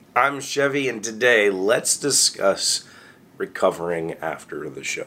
I'm Chevy, and today let's discuss recovering after the show.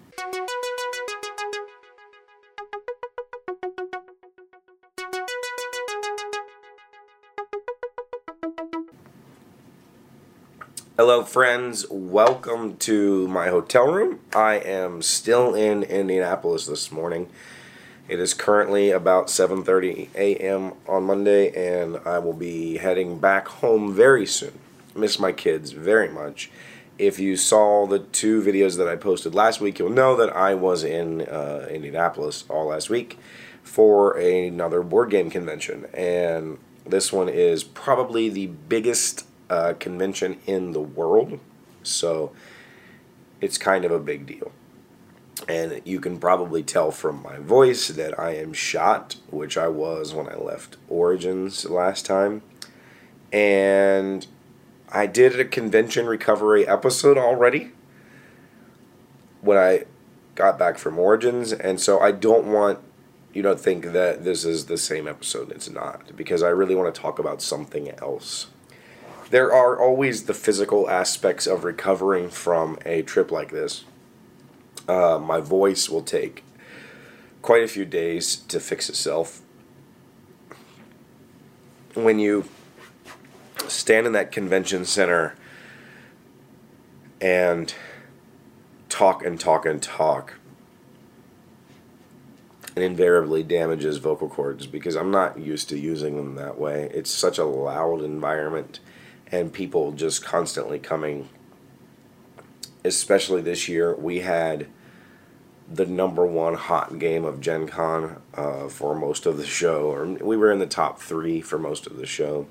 Hello, friends. Welcome to my hotel room. I am still in Indianapolis this morning. It is currently about 7:30 a.m. on Monday, and I will be heading back home very soon. Miss my kids very much. If you saw the two videos that I posted last week, you'll know that I was in Indianapolis all last week for another board game convention, and this one is probably the biggest convention in the world, so it's kind of a big deal. And you can probably tell from my voice that I am shot, which I was when I left Origins last time. And I did a convention recovery episode already when I got back from Origins, and so I don't want you to think that this is the same episode. It's not, because I really want to talk about something else. There are always the physical aspects of recovering from a trip like this. My voice will take quite a few days to fix itself. When you stand in that convention center and talk and talk and talk, it invariably damages vocal cords because I'm not used to using them that way. It's such a loud environment, and people just constantly coming. Especially this year, we had the #1 hot game of Gen Con for most of the show, or we were in the top 3 for most of the show,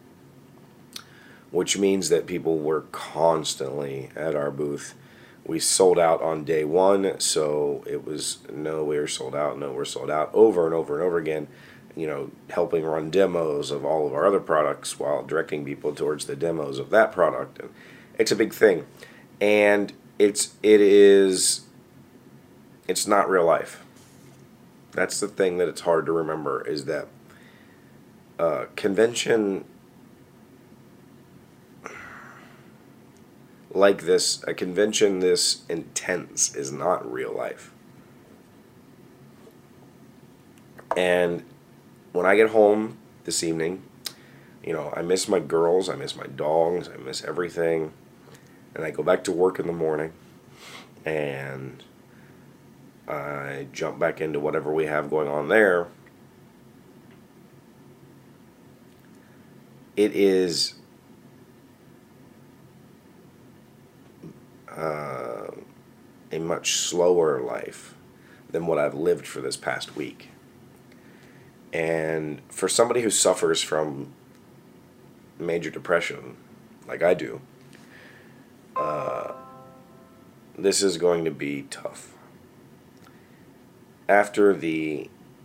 which means that people were constantly at our booth. We sold out on day 1, so it was no, we're sold out, no, we're sold out, over and over and over again, helping run demos of all of our other products while directing people towards the demos of that product. And it's a big thing, and it's not real life. That's the thing that it's hard to remember, is that convention like this, a convention this intense, is not real life. And when I get home this evening, I miss my girls, I miss my dogs, I miss everything, and I go back to work in the morning, and I jump back into whatever we have going on there. It is a much slower life than what I've lived for this past week. And for somebody who suffers from major depression, like I do, this is going to be tough. After the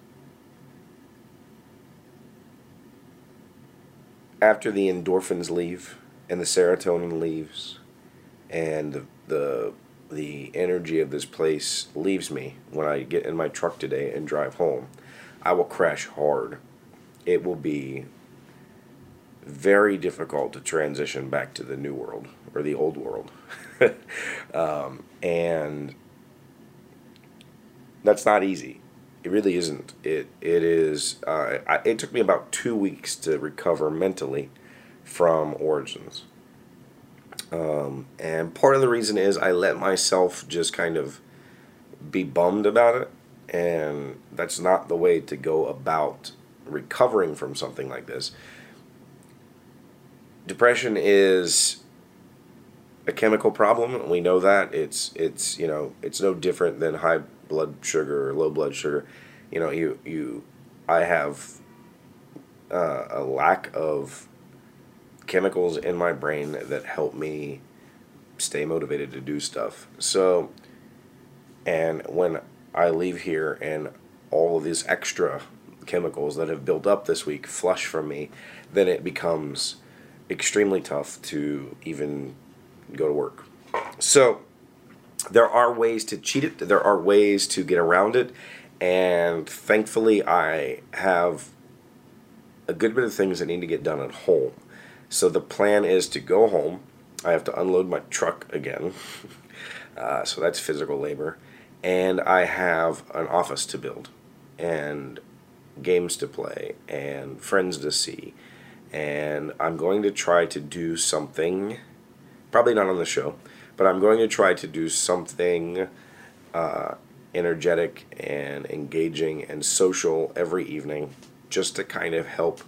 endorphins leave and the serotonin leaves and the energy of this place leaves me, when I get in my truck today and drive home, I will crash hard. It will be very difficult to transition back to the new world, or the old world. And that's not easy. It really isn't. It is. It took me about 2 weeks to recover mentally from Origins. And part of the reason is I let myself just kind of be bummed about it, and that's not the way to go about recovering from something like this. Depression is a chemical problem. We know that. It's no different than high blood sugar or low blood sugar. I have a lack of chemicals in my brain that help me stay motivated to do stuff. So, and when I leave here and all of these extra chemicals that have built up this week flush from me, then it becomes extremely tough to even go to work. So there are ways to cheat it. There are ways to get around it. And thankfully I have a good bit of things that need to get done at home. So the plan is to go home. I have to unload my truck again. So that's physical labor. And I have an office to build, and games to play, and friends to see. And I'm going to try to do something, probably not on the show, but I'm going to try to do something energetic and engaging and social every evening, just to kind of help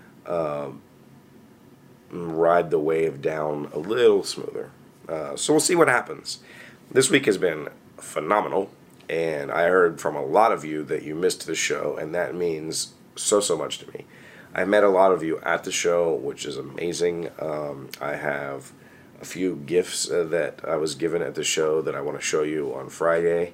ride the wave down a little smoother. So we'll see what happens. This week has been phenomenal, and I heard from a lot of you that you missed the show, and that means so much to me. I met a lot of you at the show, which is amazing. I have a few gifts that I was given at the show that I want to show you on Friday.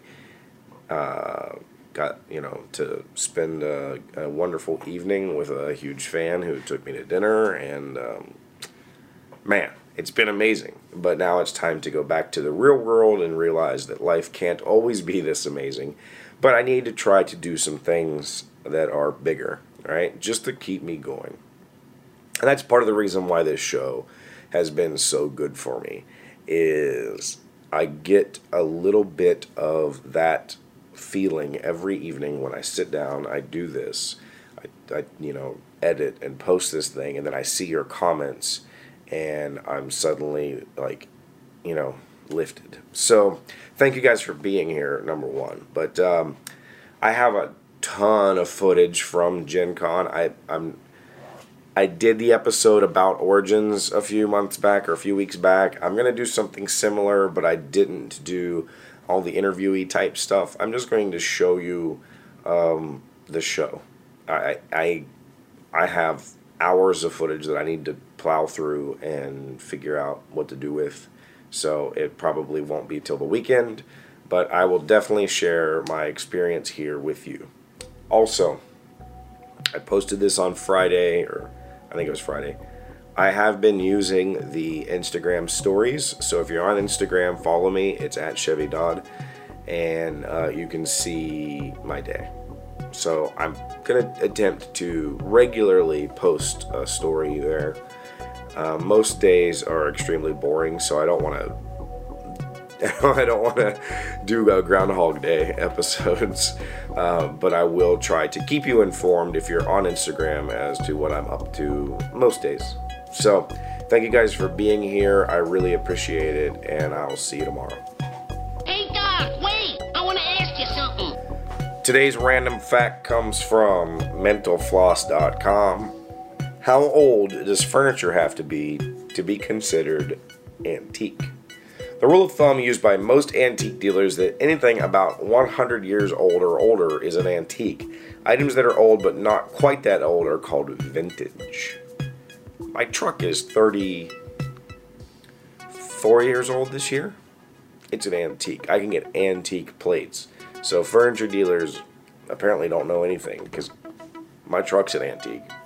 Got, to spend a wonderful evening with a huge fan who took me to dinner, and man, it's been amazing. But now it's time to go back to the real world and realize that life can't always be this amazing. But I need to try to do some things that are bigger, right? Just to keep me going. And that's part of the reason why this show has been so good for me, is I get a little bit of that feeling every evening when I sit down, I do this, I edit and post this thing, and then I see your comments, and I'm suddenly lifted. So thank you guys for being here, number one. But I have a ton of footage from Gen Con. I did the episode about Origins a few weeks back. I'm going to do something similar, but I didn't do all the interviewee type stuff. I'm just going to show you the show. I have hours of footage that I need to plow through and figure out what to do with. So it probably won't be till the weekend, but I will definitely share my experience here with you. Also, I posted this on Friday, or I think it was Friday. I have been using the Instagram stories, so if you're on Instagram, follow me. It's at Chevy Dodd, and you can see my day. So I'm going to attempt to regularly post a story there. Most days are extremely boring, so I don't want to do Groundhog Day episodes, but I will try to keep you informed if you're on Instagram as to what I'm up to most days. So, thank you guys for being here. I really appreciate it, and I'll see you tomorrow. Hey, Doc, wait! I want to ask you something. Today's random fact comes from mentalfloss.com. How old does furniture have to be considered antique? The rule of thumb used by most antique dealers that anything about 100 years old or older is an antique. Items that are old but not quite that old are called vintage. My truck is 34 years old this year. It's an antique. I can get antique plates. So furniture dealers apparently don't know anything, because my truck's an antique.